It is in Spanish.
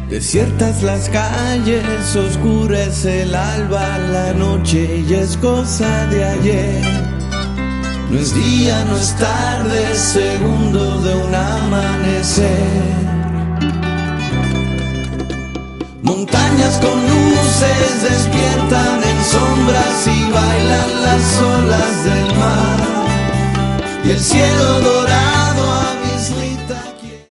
Desiertas las calles, oscurece el alba, la noche ya es cosa de ayer. No es día, no es tarde, segundo de un amanecer. Montañas con luces despiertan en sombras y bailan las olas del mar. Y el cielo dorado